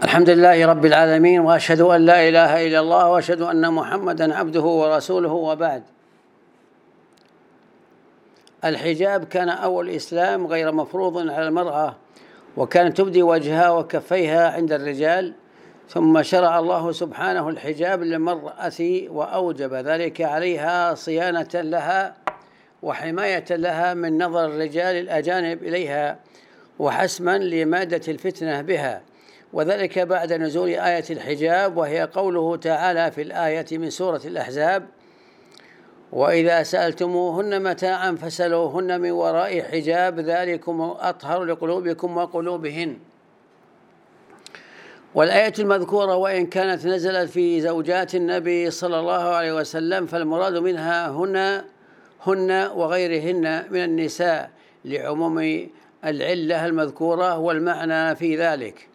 الحمد لله رب العالمين، وأشهد أن لا إله إلا الله، وأشهد أن محمدا عبده ورسوله، وبعد. الحجاب كان أول الإسلام غير مفروض على المرأة، وكانت تبدي وجهها وكفيها عند الرجال، ثم شرع الله سبحانه الحجاب للمرأة وأوجب ذلك عليها صيانة لها وحماية لها من نظر الرجال الأجانب إليها، وحسما لمادة الفتنة بها، وذلك بعد نزول آية الحجاب، وهي قوله تعالى في الآية من سورة الأحزاب: وإذا سألتموهن متاعا فاسألوهن من وراء حجاب ذلكم أطهر لقلوبكم وقلوبهن. والآية المذكورة وإن كانت نزلت في زوجات النبي صلى الله عليه وسلم، فالمراد منها هن وغيرهن من النساء لعموم العلة المذكورة والمعنى في ذلك.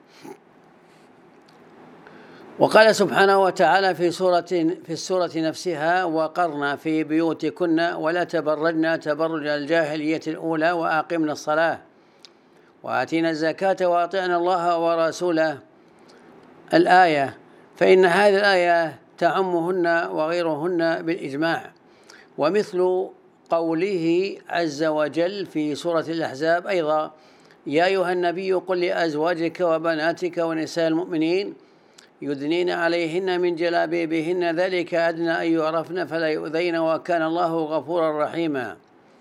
وقال سبحانه وتعالى في السورة نفسها: وقرنا في بيوتكن ولا تبرجن تبرج الجاهلية الأولى وأقمنا الصلاة وآتينا الزكاة وأطعنا الله ورسوله. الآية، فإن هذه الآية تعمهن وغيرهن بالإجماع. ومثل قوله عز وجل في سورة الأحزاب أيضا: يا أيها النبي قل لأزواجك وبناتك ونساء المؤمنين يدنين عليهن من جلابيبهن ذلك أدنى أن يعرفن فلا يؤذين وكان الله غفورا رحيما.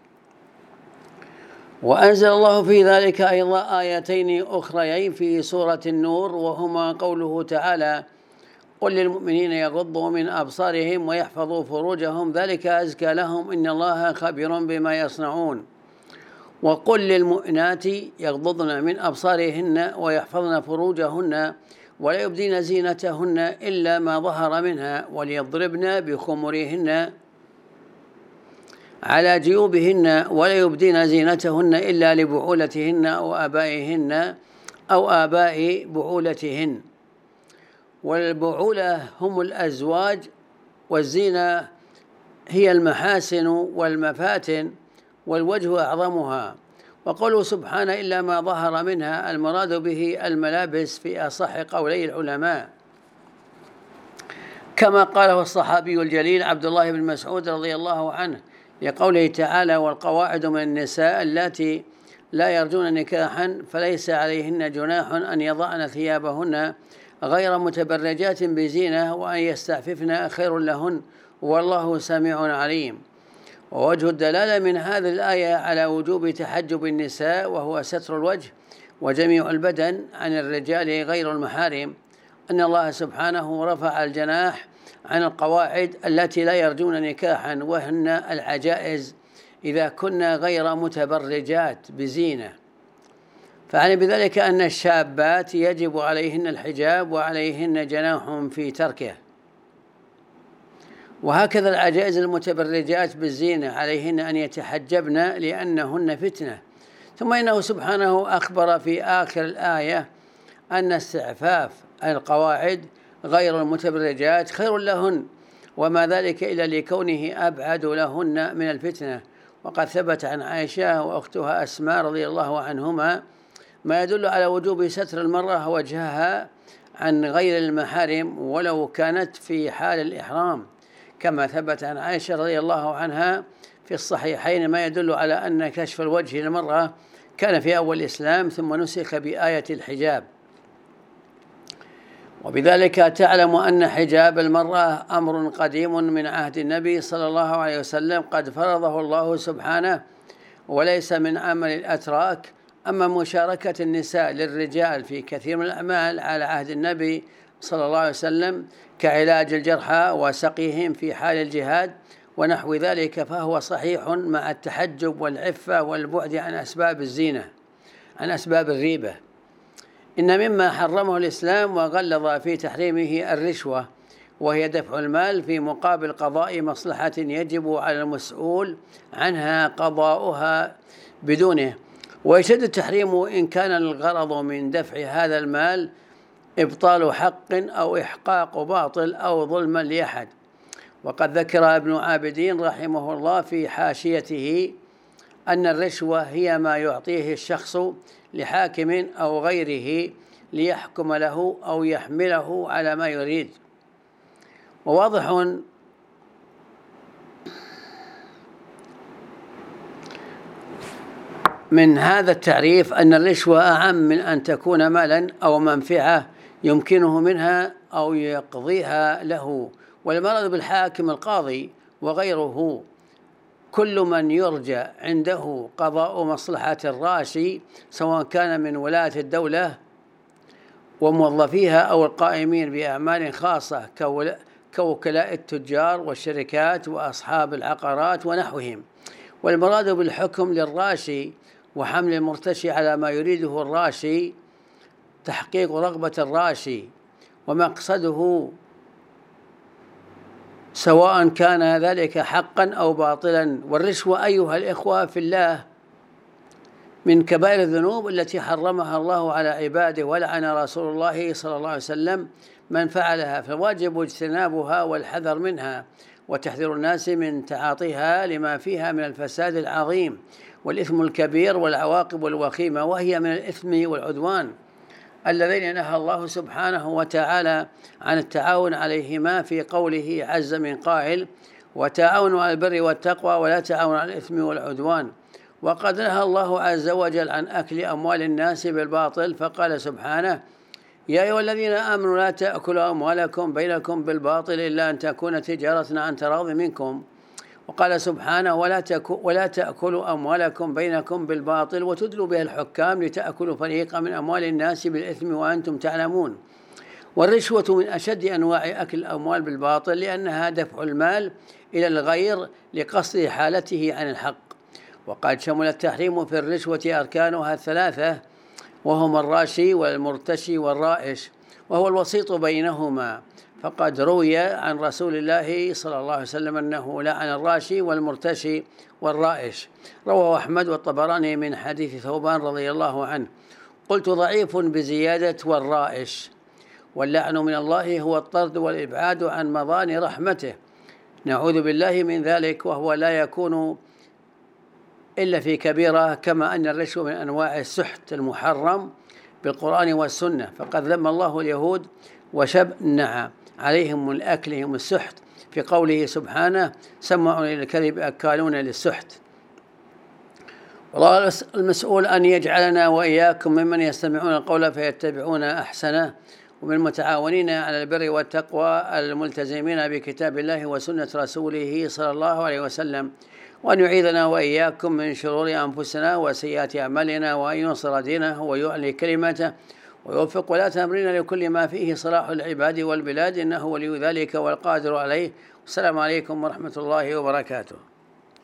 وأنزل الله في ذلك أيضا آيتين أخريين في سورة النور، وهما قوله تعالى: قل للمؤمنين يغضوا من أبصارهم ويحفظوا فروجهم ذلك أزكى لهم إن الله خبير بما يصنعون. وقل للمؤمنات يغضضن من أبصارهن ويحفظن فروجهن ولا يبدين زينتهن إلا ما ظهر منها وليضربن بخمرهن على جيوبهن ولا يبدين زينتهن إلا لبعولتهن أو آبائهن أو آباء بعولتهن. والبعولة هم الأزواج، والزينة هي المحاسن والمفاتن، والوجه أعظمها. وقوله سبحانه: إلا ما ظهر منها، المراد به الملابس في أصح قولي العلماء، كما قاله الصحابي الجليل عبد الله بن مسعود رضي الله عنه لقوله تعالى: والقواعد من النساء اللاتي لا يرجون نكاحا فليس عليهن جناح أن يضعن ثيابهن غير متبرجات بزينة وأن يستعففن خير لهن والله سميع عليم. ووجه الدلالة من هذه الآية على وجوب تحجب النساء وهو ستر الوجه وجميع البدن عن الرجال غير المحارم، أن الله سبحانه رفع الجناح عن القواعد التي لا يرجون نكاحا، وهن العجائز إذا كن غير متبرجات بزينة، فعني بذلك أن الشابات يجب عليهن الحجاب وعليهن جناح في تركه. وهكذا العجائز المتبرجات بالزينة عليهن أن يتحجبن لأنهن فتنة. ثم إنه سبحانه أخبر في آخر الآية أن استعفاف القواعد غير المتبرجات خير لهن، وما ذلك إلا لكونه أبعد لهن من الفتنة. وقد ثبت عن عائشة وأختها أسماء رضي الله عنهما ما يدل على وجوب ستر المرأة وجهها عن غير المحارم ولو كانت في حال الإحرام، كما ثبت عن عائشة رضي الله عنها في الصحيحين ما يدل على أن كشف الوجه للمرأة كان في أول الإسلام ثم نسخ بآية الحجاب. وبذلك تعلم أن حجاب المرأة أمر قديم من عهد النبي صلى الله عليه وسلم قد فرضه الله سبحانه وليس من عمل الأتراك. أما مشاركة النساء للرجال في كثير من الأعمال على عهد النبي صلى الله عليه وسلم كعلاج الجرحى وسقيهم في حال الجهاد ونحو ذلك فهو صحيح مع التحجب والعفة والبعد عن أسباب الزينة، عن أسباب الريبة. إن مما حرمه الإسلام وغلظ في تحريمه الرشوة، وهي دفع المال في مقابل قضاء مصلحة يجب على المسؤول عنها قضاؤها بدونه. ويشد التحريم إن كان الغرض من دفع هذا المال إبطال حق أو إحقاق باطل أو ظلما لأحد. وقد ذكر ابن عابدين رحمه الله في حاشيته أن الرشوة هي ما يعطيه الشخص لحاكم أو غيره ليحكم له أو يحمله على ما يريد. وواضح من هذا التعريف أن الرشوة أعم من أن تكون مالا أو منفعة يمكنه منها أو يقضيها له. والمراد بالحاكم القاضي وغيره كل من يرجى عنده قضاء مصلحة الراشي، سواء كان من ولاة الدولة وموظفيها أو القائمين بأعمال خاصة كوكلاء التجار والشركات وأصحاب العقارات ونحوهم. والمراد بالحكم للراشي وحمل المرتشي على ما يريده الراشي تحقيق رغبة الراشي ومقصده، سواء كان ذلك حقا أو باطلا. والرشوة أيها الإخوة في الله من كبائر الذنوب التي حرمها الله على عباده، ولعن رسول الله صلى الله عليه وسلم من فعلها، فالواجب اجتنابها والحذر منها وتحذير الناس من تعاطيها لما فيها من الفساد العظيم والإثم الكبير والعواقب الوخيمة، وهي من الإثم والعدوان اللذين نهى الله سبحانه وتعالى عن التعاون عليهما في قوله عز من قائل: وتعاونوا على البر والتقوى ولا تعاونوا على الإثم والعدوان. وقد نهى الله عز وجل عن أكل أموال الناس بالباطل، فقال سبحانه: يا أيها الذين آمنوا لا تأكلوا أموالكم بينكم بالباطل إلا أن تكون تجارة عن تراض منكم. وقال سبحانه: ولا تأكلوا أموالكم بينكم بالباطل وتدلوا بها الحكام لتأكلوا فريقا من أموال الناس بالإثم وأنتم تعلمون. والرشوة من أشد أنواع أكل الأموال بالباطل، لأنها دفع المال إلى الغير لقصد حالته عن الحق. وقد شمل التحريم في الرشوة أركانها الثلاثة، وهم الراشي والمرتشي والرائش، وهو الوسيط بينهما. فقد روي عن رسول الله صلى الله عليه وسلم أنه لعن الراشي والمرتشي والرائش، رواه أحمد والطبراني من حديث ثوبان رضي الله عنه. قلت ضعيف بزيادة والرائش. واللعن من الله هو الطرد والإبعاد عن مضان رحمته، نعوذ بالله من ذلك، وهو لا يكون إلا في كبيرة، كما أن الرشوة من أنواع السحت المحرم بالقرآن والسنة، فقد ذم الله اليهود وشنع عليهم من أكلهم السحت في قوله سبحانه: سمعون للكذب أكالون للسحت. والله المسؤول أن يجعلنا وإياكم ممن يستمعون القول فيتبعون أحسنه، ومن المتعاونين على البر والتقوى الملتزمين بكتاب الله وسنة رسوله صلى الله عليه وسلم، وأن يعيذنا وإياكم من شرور أنفسنا وسيئات أعمالنا، وأن ينصر دينه ويعلي كلمته ويوفق ولاة أمرنا لكل ما فيه صلاح العباد والبلاد، إنه ولي ذلك والقادر عليه. والسلام عليكم ورحمة الله وبركاته.